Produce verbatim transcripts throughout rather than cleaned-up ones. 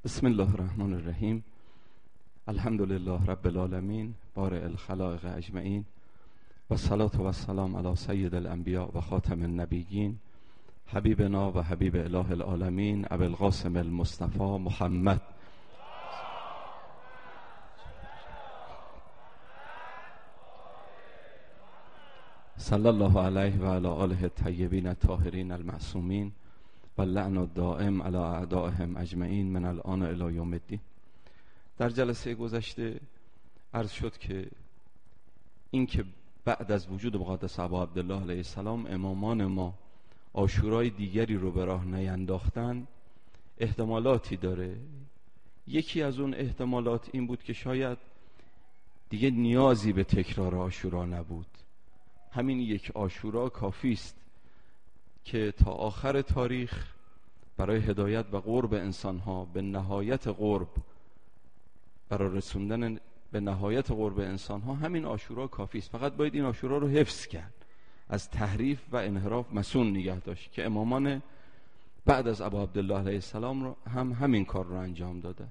بسم الله الرحمن الرحیم. الحمد لله رب العالمین بارئ الخلائق اجمعین و الصلاة و السلام علی سید الانبیاء و خاتم النبیین حبیبنا و حبیب اله العالمین ابی القاسم المصطفى محمد صلی الله علیه و علی آله الطیبین الطاهرین المعصومین و لعن الدائم علی اعدائهم اجمعین من الان الی یوم الدین. در جلسه گذشته عرض شد که این که بعد از وجود مقدس ابا عبدالله علیه السلام امامان ما عاشورای دیگری رو به راه نینداختن احتمالاتی داره. یکی از اون احتمالات این بود که شاید دیگه نیازی به تکرار عاشورا نبود، همین یک عاشورا کافی است که تا آخر تاریخ برای هدایت و قرب انسانها به نهایت قرب، برای رسوندن به نهایت قرب انسانها همین عاشورا کافی است. فقط باید این عاشورا رو حفظ کرد، از تحریف و انحراف مصون نگه داشت که امامان بعد از ابا عبدالله علیه السلام رو هم همین کار رو انجام دادن.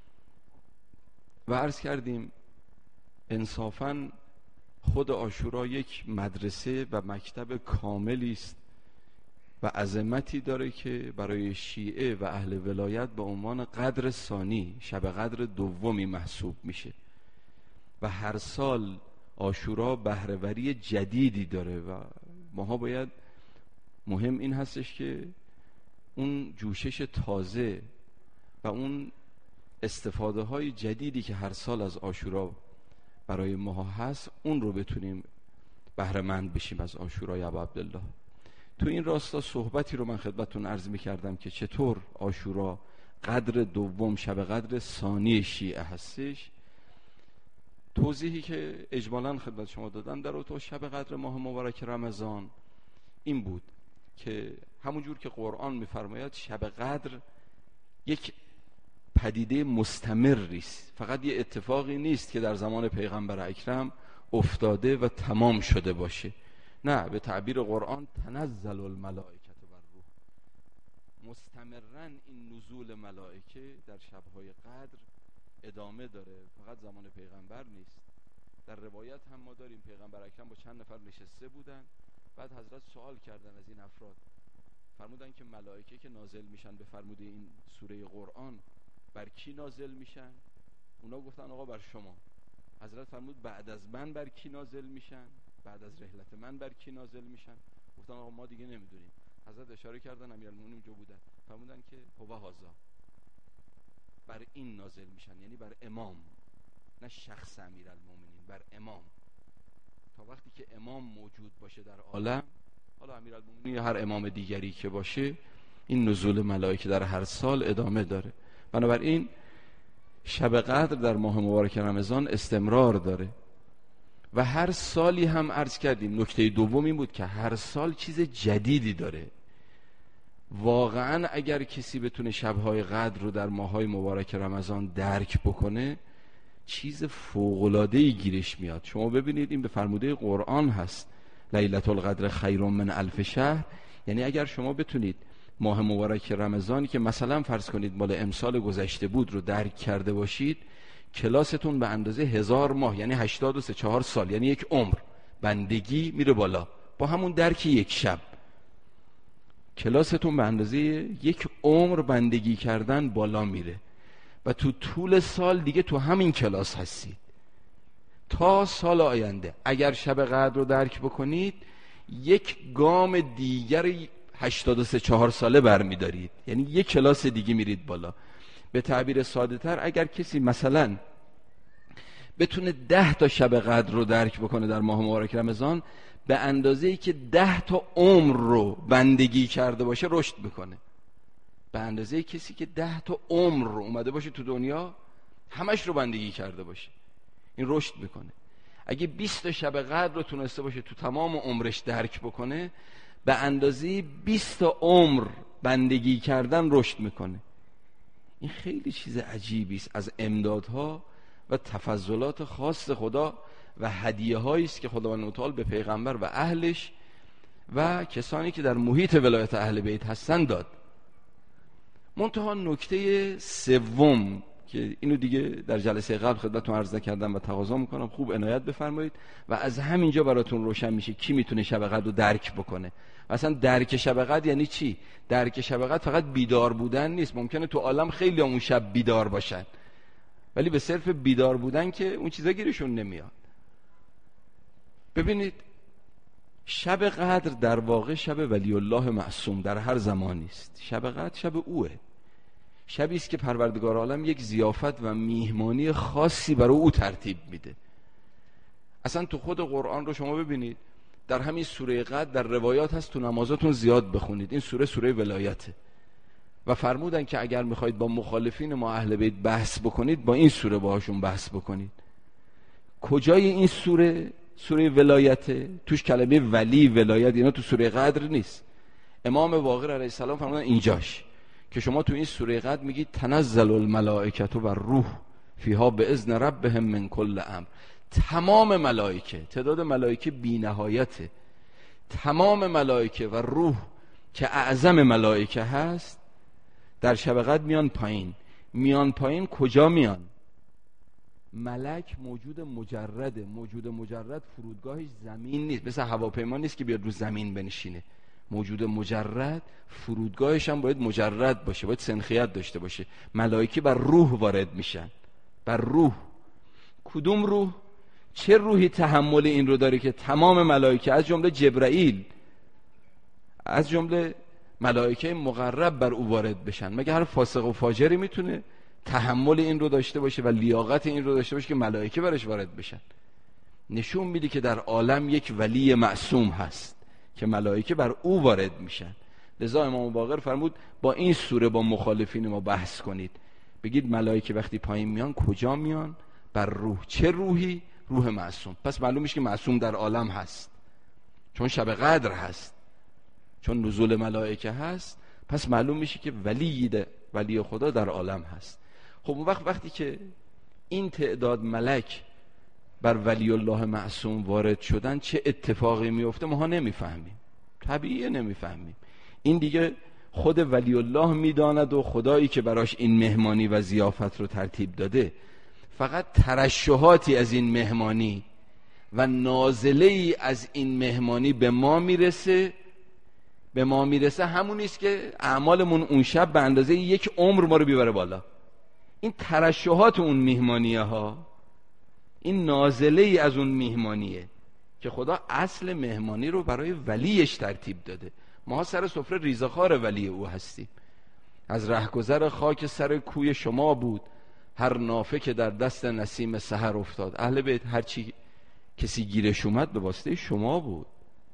و عرض کردیم انصافاً خود عاشورا یک مدرسه و مکتب کاملی است و عظمتی داره که برای شیعه و اهل ولایت به عنوان قدر ثانی، شب قدر دومی محسوب میشه و هر سال عاشورا بهره‌وری جدیدی داره و ماها باید، مهم این هستش که اون جوشش تازه و اون استفاده های جدیدی که هر سال از عاشورا برای ما هست اون رو بتونیم بهره مند بشیم از عاشورای ابا عبدالله. تو این راستا صحبتی رو من خدمتتون عرض می‌کردم که چطور عاشورا قدر دوم، شب قدر ثانی شیعه هستش. توضیحی که اجمالاً خدمت شما دادم در تو شب قدر ماه مبارک رمضان این بود که همونجور که قرآن می‌فرماید شب قدر یک پدیده مستمری است، فقط یه اتفاقی نیست که در زمان پیغمبر اکرم افتاده و تمام شده باشه. نه، به تعبیر قرآن تنزل الملائکه و الروح، مستمرا این نزول ملائکه در شبهای قدر ادامه داره، فقط زمان پیغمبر نیست. در روایت هم ما داریم پیغمبر اکرم با چند نفر نشسته بودن، بعد حضرت سوال کردن از این افراد، فرمودن که ملائکه که نازل میشن به فرموده این سوره قرآن بر کی نازل میشن؟ اونا گفتن آقا بر شما. حضرت فرمود بعد از من بر کی نازل میشن؟ بعد از رحلت من بر کی نازل میشن؟ گفتن آقا ما دیگه نمیدونیم. حضرت اشاره کردن، امیرالمومنین جو بودن، فرمودن که هو هذا، بر این نازل میشن، یعنی بر امام، نه شخص امیرالمومنین، بر امام. تا وقتی که امام موجود باشه در عالم، حالا امیرالمومنین یا هر امام دیگری که باشه، این نزول ملائکه در هر سال ادامه داره. بنابراین شب قدر در ماه مبارک رمضان استمرار داره و هر سالی هم عرض کردیم نکته دوم این بود که هر سال چیز جدیدی داره. واقعا اگر کسی بتونه شبهای قدر رو در ماهای مبارک رمضان درک بکنه چیز فوق‌العاده‌ای گیرش میاد. شما ببینید این به فرموده قرآن هست، لیلة القدر خیر من الف شهر. یعنی اگر شما بتونید ماه مبارک رمضانی که مثلا فرض کنید مال امسال گذشته بود رو درک کرده باشید، کلاستون به اندازه هزار ماه، یعنی هشتاد و سه چهار سال، یعنی یک عمر بندگی میره بالا. با همون درک یک شب کلاستون به اندازه یک عمر بندگی کردن بالا میره و تو طول سال دیگه تو همین کلاس هستید تا سال آینده. اگر شب قدر رو درک بکنید یک گام دیگر هشتاد و سه چهار ساله برمیدارید، یعنی یک کلاس دیگه میرید بالا. به تعبیر ساده تر اگر کسی مثلا بتونه ده تا شب قدر رو درک بکنه در ماه مبارک رمضان، به اندازه‌ای که ده تا عمر رو بندگی کرده باشه رشد میکنه. به اندازه کسی که ده تا عمر رو اومده باشه تو دنیا همش رو بندگی کرده باشه، این رشد میکنه. اگه بیست تا شب قدر رو تونسته باشه تو تمام عمرش درک بکنه، به اندازه بیست تا عمر بندگی کردن رشد میکنه. این خیلی چیز عجیبی است از امدادها و تفضلات خاص خدا و هدیه هایی است که خداوند متعال به پیغمبر و اهلش و کسانی که در محیط ولایت اهل بیت هستن داد. منتها نکته سوم که اینو دیگه در جلسه قبل خدمتتون عرض کردم و تقاضا میکنم خوب عنایت بفرمایید و از همینجا براتون روشن میشه کی میتونه شب قدر رو درک بکنه. اصلا درک شب قدر یعنی چی؟ درک شب قدر فقط بیدار بودن نیست. ممکنه تو عالم خیلی اون شب بیدار باشن ولی به صرف بیدار بودن که اون چیزا گیرشون نمیاد. ببینید شب قدر در واقع شب ولی الله معصوم در هر زمانی است. شب قدر شب اوه، شبی است که پروردگار عالم یک ضیافت و میهمانی خاصی برای او ترتیب میده. اصلا تو خود قرآن رو شما ببینید، در همین سوره قدر در روایات هست تو نمازاتون زیاد بخونید. این سوره سوره ولایته و فرمودن که اگر میخواید با مخالفین ما اهل بیت بحث بکنید با این سوره باهاشون بحث بکنید. کجای این سوره؟ سوره ولایته. توش کلمه ولی، ولایت اینا تو سوره قدر نیست. امام باقر علیه السلام فرمودن اینجاش که شما تو این سوره قدر میگید تنزل الملائکه و روح فیها باذن ربهم من کل امر. تمام ملائکه، تعداد ملائکه بی نهایته، تمام ملائکه و روح که اعظم ملائکه هست در شب قدر میان پایین. میان پایین کجا میان؟ ملک موجود مجرده. موجود مجرد فرودگاهش زمین نیست، مثل هواپیما نیست که بیاد رو زمین بنشینه. موجود مجرد فرودگاهش هم باید مجرد باشه، باید سنخیت داشته باشه. ملائکه بر روح وارد میشن، بر روح. کدوم روح؟ چه روحی تحمل این رو داره که تمام ملائکه از جمله جبرائیل، از جمله ملائکه مقرب بر او وارد بشن؟ مگه هر فاسق و فاجری میتونه تحمل این رو داشته باشه و لیاقت این رو داشته باشه که ملائکه برش وارد بشن؟ نشون میده که در عالم یک ولی معصوم هست که ملائکه بر او وارد میشن. لذا امام باقر فرمود با این سوره با مخالفین ما بحث کنید. بگید ملائکه وقتی پایین میان کجا میان؟ بر روح. چه روحی؟ روح معصوم. پس معلوم میشه که معصوم در عالم هست، چون شب قدر هست، چون نزول ملائکه هست. پس معلوم میشه که ولی ده ولی خدا در عالم هست. خب اون وقت وقتی که این تعداد ملک بر ولی الله معصوم وارد شدن چه اتفاقی میفته ما ها نمیفهمیم، طبیعیه نمیفهمیم. این دیگه خود ولی الله میداند و خدایی که براش این مهمانی و ضیافت رو ترتیب داده. فقط ترشحاتی از این مهمانی و نازله‌ای از این مهمانی به ما میرسه. به ما میرسه همونیست که اعمالمون اون شب به اندازه یک عمر ما رو بیبره بالا. این ترشحات اون مهمانیه ها، این نازله‌ای از اون مهمانیه که خدا اصل مهمانی رو برای ولیش ترتیب داده. ما سر سفره ریزخوار ولی او هستیم. از رهگذر خاک سر کوی شما بود هر نافه که در دست نسیم سحر افتاد. اهل بیت هر چی کسی گیرش اومد به واسطه شما بود.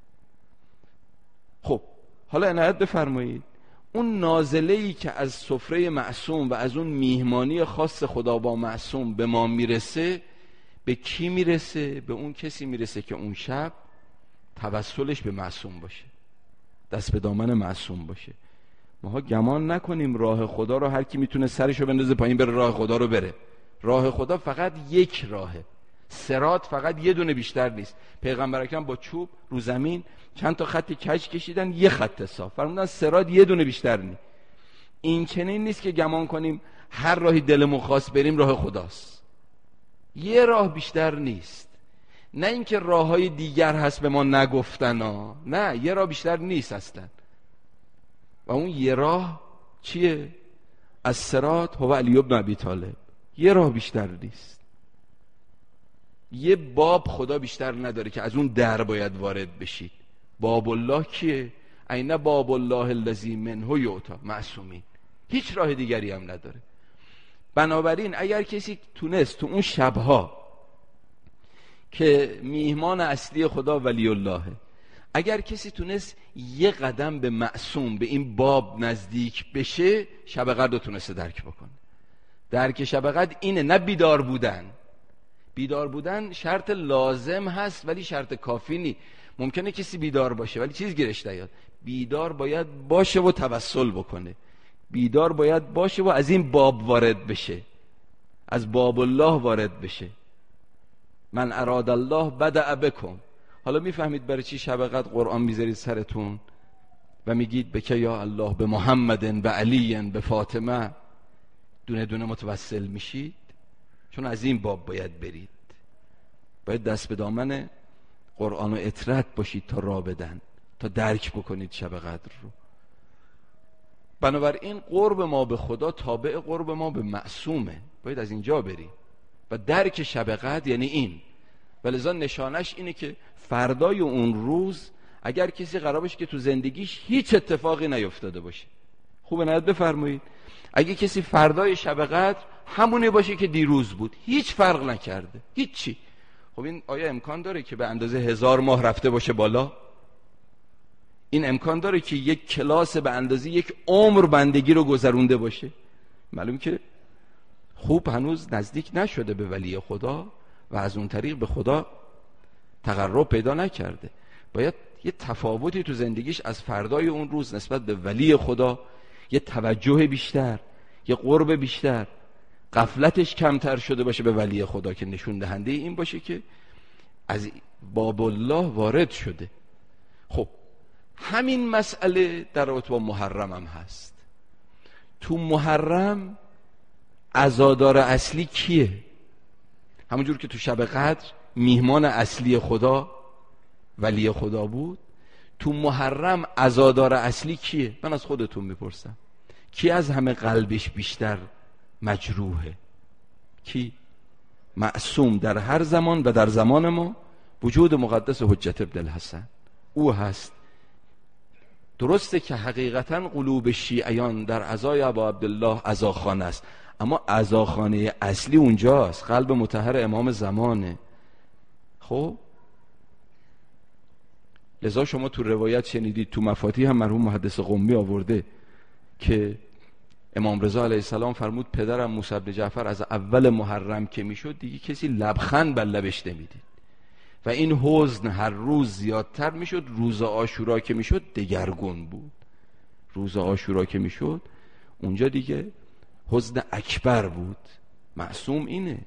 خب حالا عنایت بفرمایید، اون نازله‌ای که از سفره معصوم و از اون میهمانی خاص خدا با معصوم به ما میرسه، به کی میرسه؟ به اون کسی میرسه که اون شب توسلش به معصوم باشه، دست به دامن معصوم باشه. ما گمان نکنیم راه خدا رو هر کی میتونه سرشو بندازه پایین بره راه خدا رو بره. راه خدا فقط یک راهه، صراط فقط یه دونه بیشتر نیست. پیغمبر اکرم با چوب رو زمین چند تا خط کج کشیدن، یه خط صاف، فرمودن صراط یه دونه بیشتر نیست. این چنین نیست که گمان کنیم هر راهی دلمون خواست بریم راه خداست. یه راه بیشتر نیست. نه اینکه راههای دیگر هست به ما نگفتن ها. نه، یه راه بیشتر نیست اصلا. و اون یه راه چیه؟ از صراط هو علی بن ابی طالب. یه راه بیشتر نیست. یه باب خدا بیشتر نداره که از اون در باید وارد بشید. باب الله کیه؟ اینه باب الله الذی منه یؤتی معصومین. هیچ راه دیگری هم نداره. بنابراین اگر کسی تونست تو اون شبها که میهمان اصلی خدا ولی اللهه، اگر کسی تونست یه قدم به معصوم، به این باب نزدیک بشه، شب قدر رو تونسته درک بکنه. درک شب قدر اینه، نه بیدار بودن. بیدار بودن شرط لازم هست ولی شرط کافی نی. ممکنه کسی بیدار باشه ولی چیز گیرش نیاد. بیدار باید باشه و توسل بکنه. بیدار باید باشه و از این باب وارد بشه، از باب الله وارد بشه. من اراد الله بدأ بکم. حالا میفهمید برای چی شب قدر قرآن میذارید سرتون؟ و میگید بکه یا الله به محمد و علی به فاطمه، دونه دونه متوسل میشید؟ چون از این باب باید برید، باید دست به دامن قرآن و اطرت باشید تا راه بدن، تا درک بکنید شب قدر رو. بنابراین قرب ما به خدا تابع قرب ما به معصومه، باید از اینجا بریم و درک شب قدر یعنی این. ولذا نشانش اینه که فردای اون روز اگر کسی قرار باشه که تو زندگیش هیچ اتفاقی نیفتاده باشه، خوبه نهایت بفرمایید، اگه کسی فردای شب قدر همونه باشه که دیروز بود، هیچ فرق نکرده، هیچی، خب این آیا امکان داره که به اندازه هزار ماه رفته باشه بالا؟ این امکان داره که یک کلاس به اندازه یک عمر بندگی رو گذرونده باشه؟ معلوم که خوب هنوز نزدیک نشده به ولی خدا و از اون طریق به خدا تقرب پیدا نکرده. باید یه تفاوتی تو زندگیش از فردای اون روز نسبت به ولی خدا، یه توجه بیشتر، یه قرب بیشتر، غفلتش کمتر شده باشه به ولی خدا که نشون دهنده این باشه که از باب الله وارد شده. خب همین مسئله در رابطه با محرم هم هست. تو محرم عزادار اصلی کیه؟ همونجور که تو شب قدر میهمان اصلی خدا ولی خدا بود، تو محرم عزادار اصلی کیه؟ من از خودتون میپرسم، کی از همه قلبش بیشتر مجروحه؟ کی؟ معصوم در هر زمان و در زمان ما وجود مقدس حجت ابن الحسن، او هست. درسته که حقیقتا قلوب شیعیان در عزای ابا عبدالله عزاخانه است، اما عزاخانه اصلی اونجاست، قلب مطهر امام زمانه. خب لذا شما تو روایت شنیدید، تو مفاتیح هم مرحوم محدث قمی آورده که امام رضا علیه السلام فرمود پدرم موسی بن جعفر از اول محرم که میشد دیگه کسی لبخند بر لبش نمیدید و این حزن هر روز زیادتر میشد. روز عاشورا که میشد دگرگون بود. روز عاشورا که میشد اونجا دیگه حزن اکبر بود. معصوم اینه،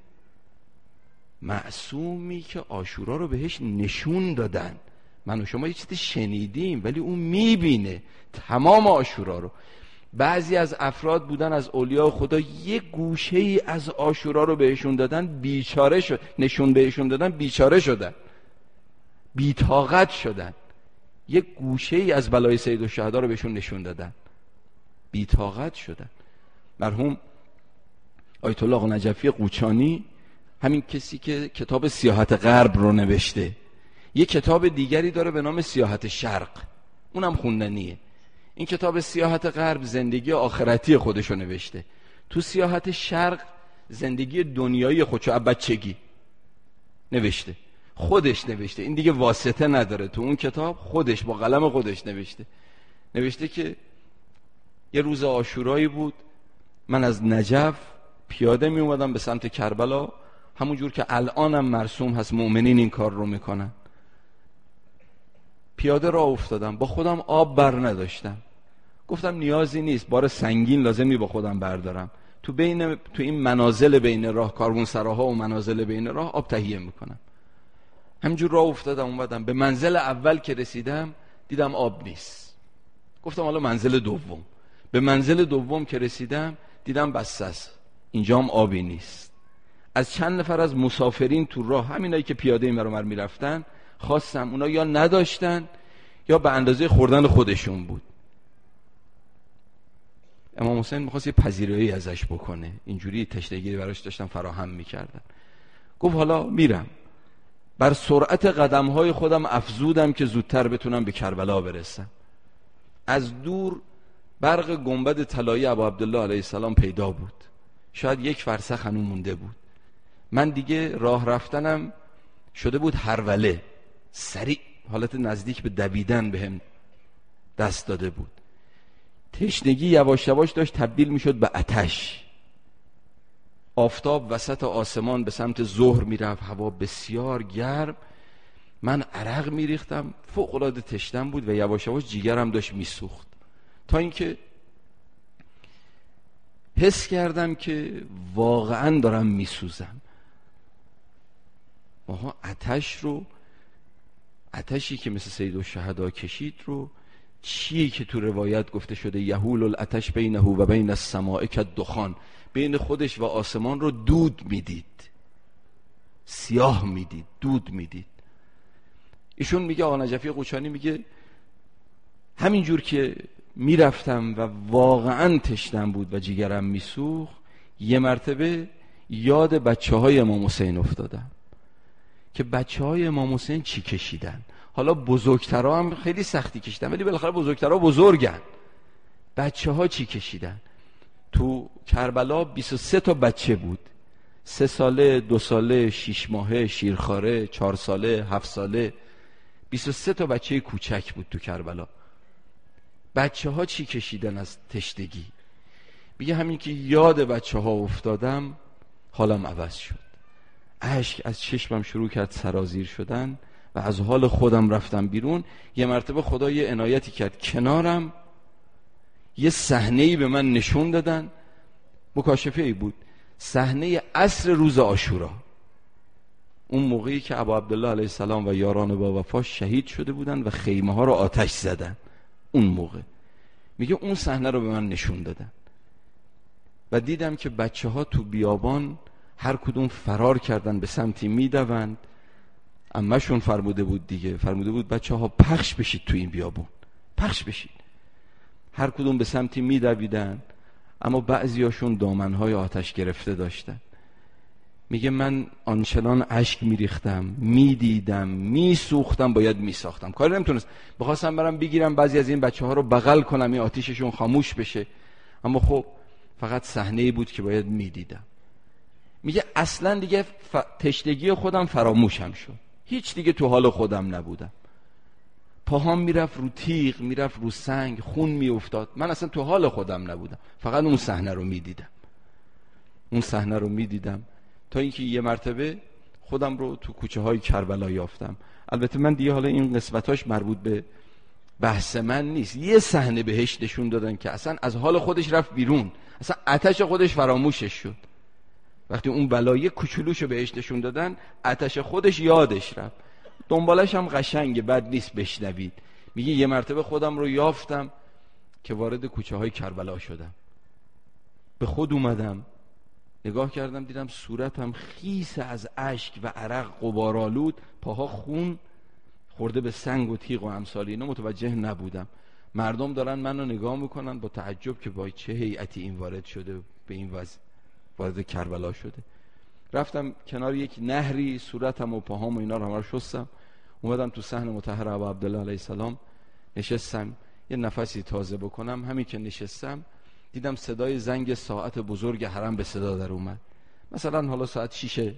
معصومی که عاشورا رو بهش نشون دادن. من و شما یه چیزی شنیدیم ولی اون میبینه تمام عاشورا رو. بعضی از افراد بودن از اولیاء خدا یه گوشه ای از عاشورا رو بهشون دادن، بیچاره شد، نشون بهشون دادن، بیچاره شدن، بی‌طاقت شدن. یه گوشه ای از بلای سید الشهدا رو بهشون نشون دادن، بی‌طاقت شدن. مرحوم آیت الله آقا نجفی قوچانی، همین کسی که کتاب سیاحت غرب رو نوشته، یه کتاب دیگری داره به نام سیاحت شرق، اونم خوندنیه. این کتاب سیاحت غرب زندگی آخرتی خودشو نوشته. تو سیاحت شرق زندگی دنیایی خودشو بچگی نوشته، خودش نوشته. این دیگه واسطه نداره. تو اون کتاب خودش با قلم خودش نوشته. نوشته که یه روز عاشورایی بود، من از نجف پیاده می اومدم به سمت کربلا، همون جور که الانم مرسوم هست مؤمنین این کار رو میکنن. پیاده راه افتادم، با خودم آب بر نداشتم. گفتم نیازی نیست، بار سنگین لازم نی با خودم بردارم. تو بین تو این منازل بین راه، کاروانسراها و منازل بین راه آب تهیه میکنم. همینجور راه افتادم اومدم. به منزل اول که رسیدم دیدم آب نیست. گفتم حالا منزل دوم. به منزل دوم که رسیدم دیدم بس است، اینجا هم آبی نیست. از چند نفر از مسافرین تو راه، همینایی که پیاده این برامر میرفتن، خواستم. اونا یا نداشتن یا به اندازه خوردن خودشون بود. امام حسین میخواست یه پذیرایی ازش بکنه، اینجوری تشنگی براش داشتن فراهم میکردن. گفت حالا میرم. بر سرعت قدمهای خودم افزودم که زودتر بتونم به کربلا برسم. از دور برق گنبد طلایی ابا عبدالله علیه السلام پیدا بود. شاید یک فرسخ هنوز مونده بود. من دیگه راه رفتنم شده بود هروله، سریع، حالت نزدیک به دویدن بهم دست داده بود. تشنگی یواش یواش داشت تبدیل میشد به آتش. آفتاب وسط آسمان به سمت ظهر میرفت، هوا بسیار گرم، من عرق میریختم، فوق العاده تشنم بود و یواش یواش جیگرم داشت میسوخت، تا اینکه حس کردم که واقعا دارم میسوزم. ماها آتش رو، آتشی که مثل سید الشهدا کشید رو چیه که تو روایت گفته شده یهول العطش بینه و بین السماء کالدخان، بین خودش و آسمان رو دود میدید، سیاه میدید، دود میدید. ایشون میگه، آقا نجفی قوچانی میگه همینجور که میرفتم و واقعا تشنم بود و جیگرم میسوخت، یه مرتبه یاد بچه های امام حسین افتادم که بچه های امام حسین چی کشیدن. حالا بزرگترها هم خیلی سختی کشیدن، ولی بالاخره بزرگترها بزرگن. بچه ها چی کشیدن؟ تو کربلا بیست و سه تا بچه بود، سه ساله، دو ساله، شیش ماهه، شیرخواره، چهار ساله، هفت ساله، بیست و سه تا بچه کوچک بود تو کربلا. بچه ها چی کشیدن از تشنگی؟ میگه همین که یاد بچه ها افتادم حالم عوض شد، اشک از چشمم شروع کرد سرازیر شدن و از حال خودم رفتم بیرون. یه مرتبه خدا یه عنایتی کرد، کنارم یه صحنه‌ای به من نشون دادن، مکاشفه‌ای بود، صحنه عصر روز عاشورا، اون موقعی که ابا عبدالله علیه السلام و یاران با وفا شهید شده بودن و خیمه ها رو آتش زدن. اون موقع میگه اون صحنه رو به من نشون دادن و دیدم که بچه ها تو بیابان هر کدوم فرار کردن، به سمتی میدوند. عمه‌شون فرموده بود دیگه، فرموده بود بچه ها پخش بشید تو این بیابون، پخش بشید. هر کدوم به سمتی میدویدن، اما بعضیاشون دامنهای آتش گرفته داشتن. میگه من آنچنان اشک میریختم، میدیدم، میسوختم، باید میساختم، کاری نمیتونست. بخواستم برم بگیرم بعضی از این بچه ها رو بغل کنم، این آتیششون خاموش بشه، اما خب فقط صحنه‌ای بود که باید میدیدم. میگه اصلا دیگه ف... تشنگی خودم فراموشم شد، هیچ دیگه تو حال خودم نبودم. پاهام میرفت رو تیغ، میرفت رو سنگ، خون میافتاد، من اصلا تو حال خودم نبودم، فقط اون صحنه رو میدیدم، اون صحنه رو میدیدم تا اینکه یه مرتبه خودم رو تو کوچه های کربلا یافتم. البته من دیگه حالا این قسمتاش مربوط به بحث من نیست، یه صحنه بهش نشون دادن که اصلا از حال خودش رفت بیرون، اصلا آتش خودش فراموشش شد. وقتی اون بلایه کوچولوشو بهش نشون دادن، آتش خودش یادش رفت. دنبالش هم قشنگه، بد نیست بشنوید. میگه یه مرتبه خودم رو یافتم که وارد کوچه های کربلا شدم، به خود اومدم، نگاه کردم، دیدم صورتم خیس از اشک و عرق غبارآلود، پاها خون خورده به سنگ و تیغ و امثال اینا، متوجه نبودم. مردم دارن منو نگاه میکنن با تعجب که وای چه هیئتی این وارد شده، به این وضع وارد کربلا شده. رفتم کنار یک نهری، صورتم و پاهام و اینا رو همه رو شستم، اومدم تو صحن مطهر ابا عبدالله علیه السلام نشستم یه نفسی تازه بکنم. همین که نشستم دیدم صدای زنگ ساعت بزرگ حرم به صدا در اومد. مثلا حالا ساعت شیشه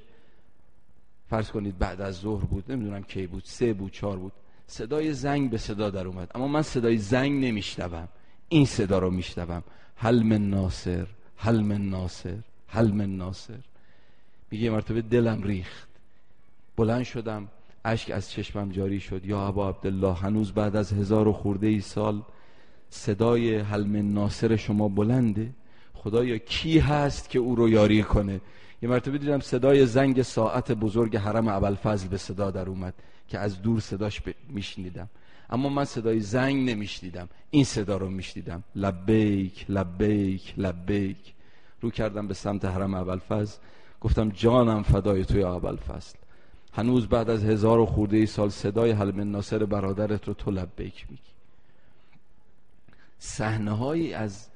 فرض کنید بعد از ظهر بود، نمیدونم کی بود، سه بود، چهار بود، صدای زنگ به صدا در اومد. اما من صدای زنگ نمیشنوم، این صدا رو میشنوم، هل من ناصر، هل من ناصر، هل من ناصر. میگه مرتبه دلم ریخت، بلند شدم، اشک از چشمم جاری شد. یا ابا عبدالله، هنوز بعد از هزار و خورده ای سال صدای هل من ناصر شما بلنده؟ خدایا کی هست که او رو یاری کنه؟ یه مرتبه دیدم صدای زنگ ساعت بزرگ حرم ابوالفضل به صدا در اومد که از دور صداش ب... میشنیدم، اما من صدای زنگ نمیشنیدم، این صدا رو میشنیدم، لبیک لبیک لبیک. رو کردم به سمت حرم ابوالفضل، گفتم جانم فدای توی ابوالفضل، هنوز بعد از هزار و خورده ای سال صدای هل من ناصر برادرت رو تو لبیک میگی. صحنه‌هایی از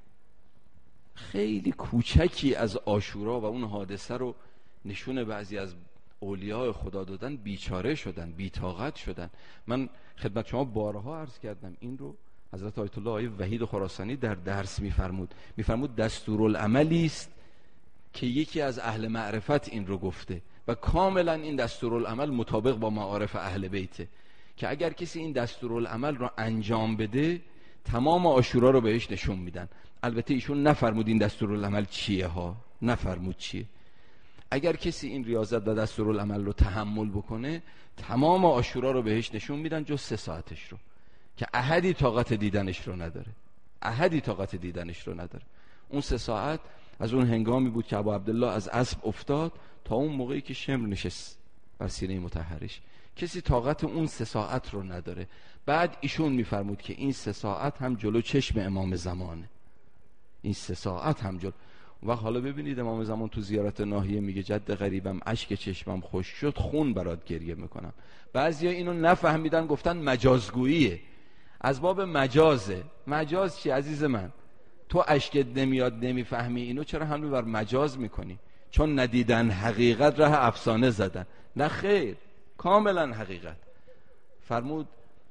خیلی کوچکی از عاشورا و اون حادثه رو نشون بعضی از اولیاء خدا دادن، بیچاره شدن، بی‌طاقت شدن. من خدمت شما بارها عرض کردم این رو، حضرت آیت الله آقای وحید خراسانی در درس میفرمود، میفرمود دستورالعملی است که یکی از اهل معرفت این رو گفته و کاملا این دستورالعمل مطابق با معارف اهل بیته، که اگر کسی این دستورالعمل رو انجام بده تمام عاشورا رو بهش نشون میدن. البته ایشون نفرمود این دستورالعمل چیه ها، نفرمود چیه. اگر کسی این ریاضت و دستورالعمل رو تحمل بکنه تمام عاشورا رو بهش نشون میدن جز سه ساعتش رو که احدی طاقت دیدنش رو نداره، احدی طاقت دیدنش رو نداره. اون سه ساعت از اون هنگامی بود که ابو عبدالله از اسب افتاد تا اون موقعی که شمر نشست بر سینه مطهرش، کسی طاقت اون سه ساعت رو نداره. بعد ایشون میفرمود که این سه ساعت هم جلو چشم امام زمانه، این سه ساعت هم جلو. و حالا ببینید امام زمان تو زیارت ناحیه میگه جد غریبم اشک چشمم خوش شد، خون برات گریه میکنم. بعضیا اینو نفهمیدن گفتن مجازگوییه، از باب مجازه. مجاز چی عزیز من؟ تو اشکت نمیاد نمیفهمی اینو، چرا حمله بر مجاز میکنی؟ چون ندیدن حقیقت ره افسانه زدن. نه خیر، کاملا حقیقت. فرمود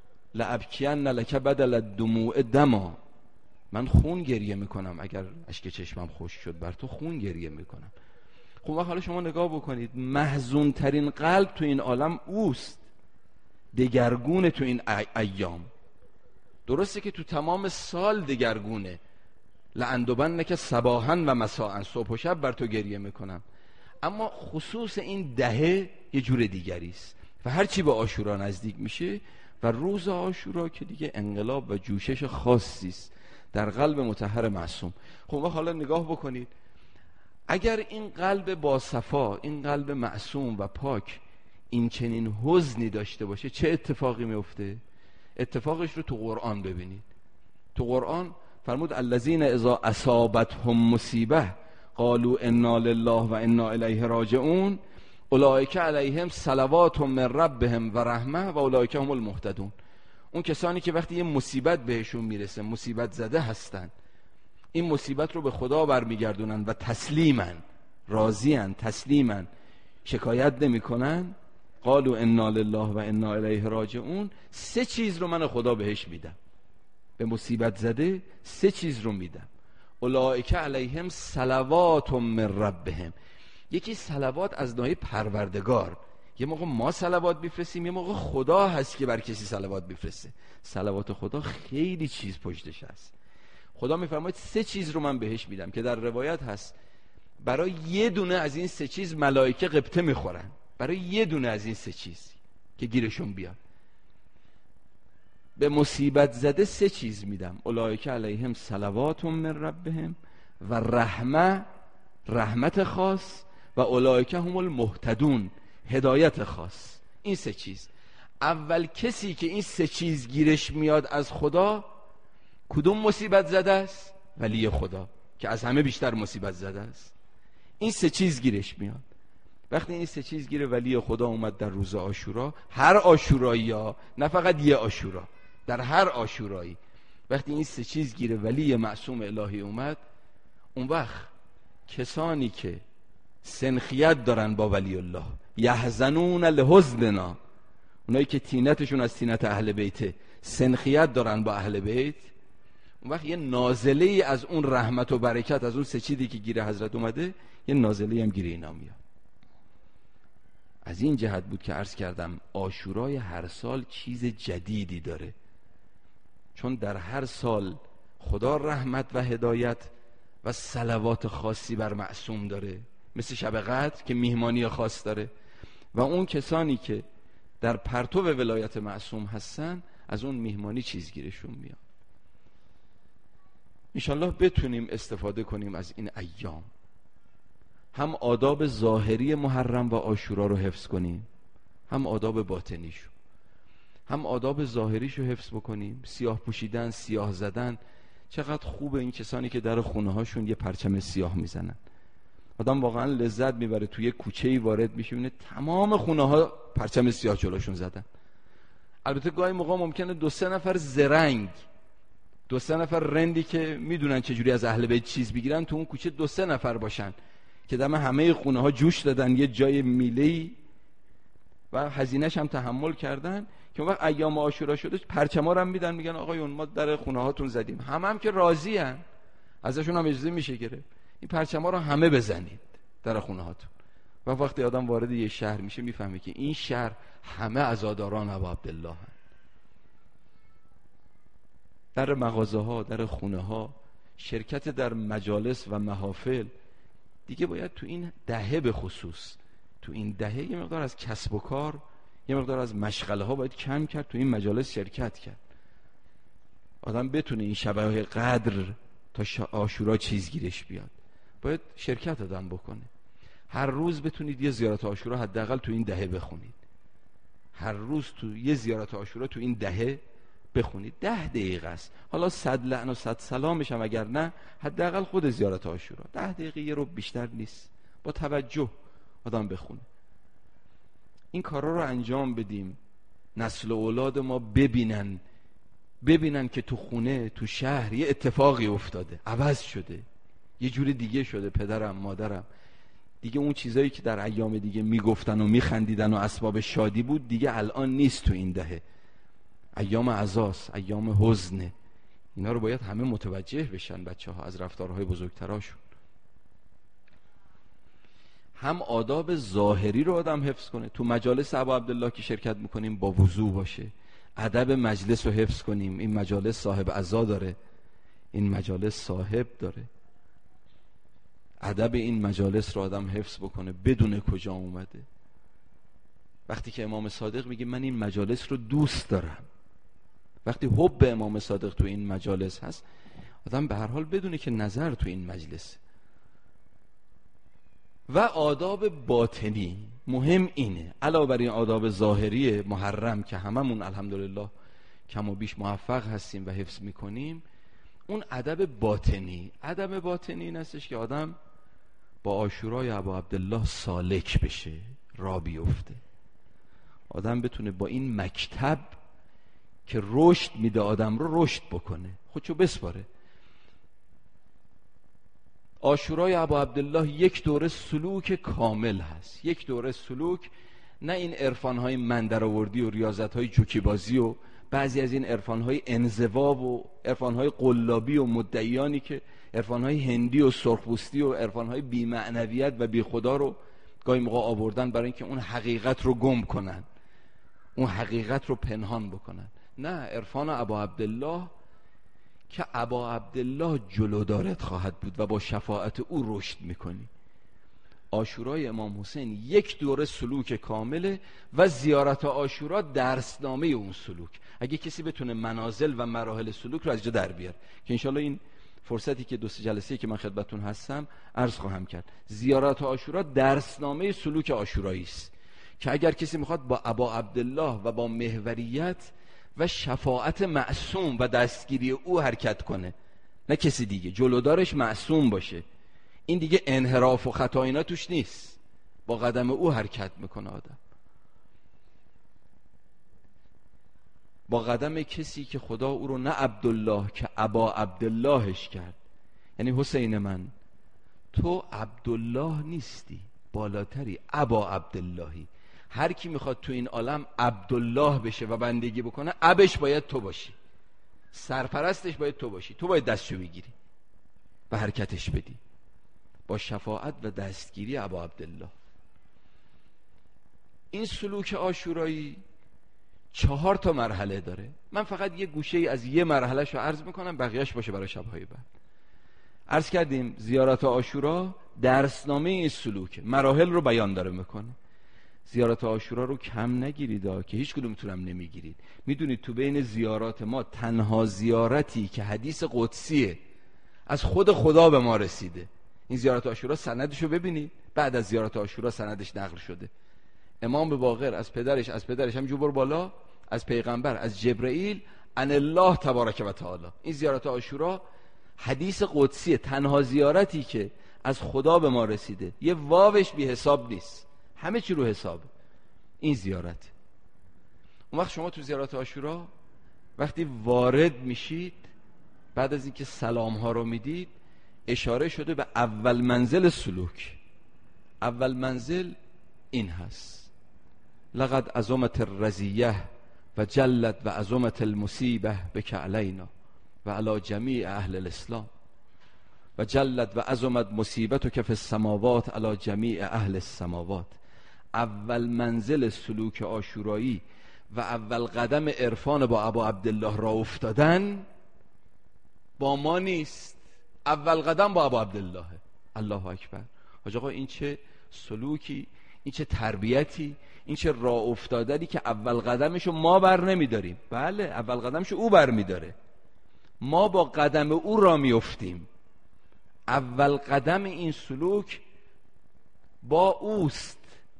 لابکین لک بدل الدموع دما، من خون گریه میکنم اگر اشک چشمم خوش شد، بر تو خون گریه میکنم. خب حالا شما نگاه بکنید، محزون ترین قلب تو این عالم اوست، دگرگونه تو این ایام. درسته که تو تمام سال دگرگونه، لأندبنک صباحا و مساء، صبح و شب بر تو گریه میکنم، اما خصوص این دهه یه جور دیگری است. و هر چی به عاشورا نزدیک میشه و روز عاشورا که دیگه انقلاب و جوشش خاصی است در قلب مطهر معصوم. خب حالا نگاه بکنید، اگر این قلب با صفا، این قلب معصوم و پاک این چنین حزنی داشته باشه، چه اتفاقی میفته؟ اتفاقش رو تو قرآن ببینید. تو قرآن فرمود الذین اذا اصابتهم مصیبه قالوا انا لله و انا الیه راجعون اولئک علیهم صلوات من ربهم و رحمه و اولئک هم المهتدون. اون کسانی که وقتی یه مصیبت بهشون میرسه، مصیبت زده هستن، این مصیبت رو به خدا برمیگردونن و تسلیمن، راضیان، تسلیمن، شکایت نمی کنن. قالوا انا لله و انا الیه راجعون. سه چیز رو من خدا بهش میدم، به مصیبت زده سه چیز رو میدم. اولئک علیهم صلوات من ربهم. یکی صلوات از ناحیه پروردگار، یه موقع ما صلوات میفرستیم، یه موقع خدا هست که بر کسی صلوات میفرسته. صلوات خدا خیلی چیز پشتش هست. خدا میفرماید سه چیز رو من بهش میدم که در روایت هست برای یه دونه از این سه چیز ملائکه غبطه میخورن، برای یه دونه از این سه چیز که گیرشون بیاد. به مصیبت زده سه چیز میدم، اولئک علیهم صلوات من ربهم و رحمه، رحمت خاص، و اولئک هم المهتدون، هدایت خاص. این سه چیز. اول کسی که این سه چیز گیرش میاد از خدا، کدوم مصیبت زده است؟ ولی خدا که از همه بیشتر مصیبت زده است. این سه چیز گیرش میاد. وقتی این سه چیز گیره ولی خدا اومد در روز عاشورا، هر عاشورایی ها، نه فقط یه عاشورا، در هر عاشورایی وقتی این سه چیز گیره ولی معصوم الهی اومد، اون وقت کسانی که سنخیت دارن با ولی الله، یحزنون لحزننا، اونایی که تینتشون از تینت اهل بیته، سنخیت دارن با اهل بیت، اون وقت یه نازله ای از اون رحمت و برکت، از اون سه چیزی که گیره حضرت اومده، یه نازله هم گیره اینا میاد. از این جهت بود که عرض کردم عاشورای هر سال چیز جدیدی داره، چون در هر سال خدا رحمت و هدایت و صلوات خاصی بر معصوم داره، مثل شب قدر که میهمانی خاص داره، و اون کسانی که در پرتو ولایت معصوم هستن از اون میهمانی چیزگیرشون میاد. انشالله بتونیم استفاده کنیم از این ایام، هم آداب ظاهری محرم و عاشورا رو حفظ کنیم، هم آداب باطنیشو. هم آداب ظاهریشو حفظ بکنیم، سیاه پوشیدن، سیاه زدن. چقدر خوبه این کسانی که در خونه هاشون یه پرچم سیاه میزنن. آدم واقعا لذت میبره توی کوچه‌ای وارد میشه میبینه تمام خونه ها پرچم سیاه جلوشون زدن. البته گاهی موقع ممکنه دو سه نفر زرنگ، دو سه نفر رندی که میدونن چجوری از اهل بیت چیز بگیرن، تو اون کوچه دو سه نفر باشن که دم همه خونه ها جوش دادن، یه جای میله‌ای و هزینه‌ش هم تحمل کردن، که وقت ایام عاشورا شده پرچما رو هم میدن، میگن آقایون ما در خونه هاتون زدیم. همه هم که راضی ان، ازشون هم اجازه میشه گرفت این پرچما رو همه بزنید در خونه هاتون. و وقتی آدم وارد یه شهر میشه میفهمه که این شهر همه عزاداران ابا عبدالله هن. در مغازه ها، در خونه ها، شرکت در مجالس و محافل، دیگه باید تو این دهه به خصوص تو این دهه یه مقدار از کسب و کار، یه مقدار از مشغله ها باید کم کرد، تو این مجالس شرکت کرد. آدم بتونه این شبه قدر تا عاشورا چیزگیرش بیاد، باید شرکت آدم بکنه. هر روز بتونید یه زیارت عاشورا حداقل تو این دهه بخونید. هر روز تو یه زیارت عاشورا تو این دهه بخونید. ده دقیقه است. حالا صد لعن و صد سلامش هم اگر نه، حداقل خود زیارت عاشورا ده دقیقه یه رو بیشتر نیست. با توجه آدم بخونه. این کارا رو انجام بدیم، نسل و اولاد ما ببینن ببینن که تو خونه تو شهر یه اتفاقی افتاده، عوض شده، یه جور دیگه شده. پدرم مادرم دیگه اون چیزایی که در ایام دیگه میگفتن و میخندیدن و اسباب شادی بود دیگه الان نیست تو این دهه. ایام عزاست، ایام حزنه. اینا رو باید همه متوجه بشن بچه ها از رفتارهای بزرگتراشون. هم آداب ظاهری رو آدم حفظ کنه. تو مجالس ابا عبدالله که شرکت میکنیم با وضو باشه. ادب مجلس رو حفظ کنیم. این مجالس صاحب عزا داره، این مجالس صاحب داره. ادب این مجالس رو آدم حفظ بکنه، بدون کجا اومده. وقتی که امام صادق میگه من این مجالس رو دوست دارم، وقتی حب امام صادق تو این مجالس هست، آدم به هر حال بدونه که نظر تو این مجلس. و آداب باطنی مهم اینه، علاوه بر این آداب ظاهری محرم که هممون الحمدلله کم و بیش موفق هستیم و حفظ میکنیم، اون ادب باطنی ادب باطنی این هستش که آدم با عاشورای ابا عبدالله سالک بشه، را بیفته. آدم بتونه با این مکتب که رشد میده آدم رو رشد بکنه، خودشو بسپاره. عاشورای ابا عبدالله یک دوره سلوک کامل هست، یک دوره سلوک، نه این عرفان‌های مندرآوردی و ریاضت‌های جوکی بازی و بعضی از این عرفان‌های انزوا و عرفان‌های قلابی و مدعیانی که عرفان‌های هندی و سرخپوستی و عرفان‌های بی‌معنویت و بی خدا رو گاهی موقع آوردن برای اینکه اون حقیقت رو گم کنن، اون حقیقت رو پنهان بکنن. نه، عرفان ابا عبدالله که ابا عبدالله جلودارت خواهد بود و با شفاعت او رشد میکنی. عاشورای امام حسین یک دوره سلوک کامله و زیارت عاشورا درسنامه اون سلوک. اگه کسی بتونه منازل و مراحل سلوک رو از جا در بیار، که انشالله این فرصتی که دو سه جلسه‌ای که من خدمتتون هستم عرض خواهم کرد. زیارت عاشورا درسنامه سلوک عاشورایی است که اگر کسی میخواد با ابا عبدالله و با محوریت و شفاعت معصوم و دستگیری او حرکت کنه، نه کسی دیگه، جلودارش معصوم باشه، این دیگه انحراف و خطا اینا توش نیست، با قدم او حرکت میکنه آدم، با قدم کسی که خدا او رو نه عبدالله که ابا عبداللهش کرد. یعنی حسین من، تو عبدالله نیستی، بالاتری، ابا عبداللهی. هر کی میخواد تو این عالم عبدالله بشه و بندگی بکنه، ابش باید تو باشی، سرپرستش باید تو باشی، تو باید دستشو بگیری و حرکتش بدی با شفاعت و دستگیری ابا عبدالله. این سلوک عاشورایی چهار تا مرحله داره. من فقط یه گوشه ای از یه مرحله شو عرض میکنم، بقیهش باشه برای شبهای بعد. عرض کردیم زیارت عاشورا درسنامه این سلوک، مراحل رو بیان داره میکنه. زیارت عاشورا رو کم نگیرید که هیچ کدومتونم نمیگیرید. میدونید تو بین زیارات ما تنها زیارتی که حدیث قدسیه، از خود خدا به ما رسیده، این زیارت عاشورا سندشو ببینید. بعد از زیارت عاشورا سندش نقل شده. امام باقر از پدرش از پدرش هم جبر بالا، از پیغمبر، از جبرئیل، ان الله تبارک و تعالی. این زیارت عاشورا حدیث قدسیه، تنها زیارتی که از خدا به ما رسیده، یه واوش بی حساب نیست، همه چی رو حسابه. این زیارت. اون وقت شما تو زیارت عاشورا وقتی وارد میشید، بعد از اینکه سلام ها رو میدید، اشاره شده به اول منزل سلوک. اول منزل این هست: لقد عظمت الرزیه و جلت و عظمت المصیبه بک علینا و علی جمیع اهل الاسلام و جلت و عظمت مصیبتک فی السماوات علی جمیع اهل السماوات. اول منزل سلوک عاشورایی و اول قدم عرفان با ابا عبدالله را افتادن با ما نیست، اول قدم با ابا عبدالله. الله اکبر. حاج آقا این چه سلوکی، این چه تربیتی، این چه راه افتادنی که اول قدمشو ما بر نمیداریم. بله، اول قدمشو او بر میداره، ما با قدم او را میافتیم. اول قدم این سلوک با اوست.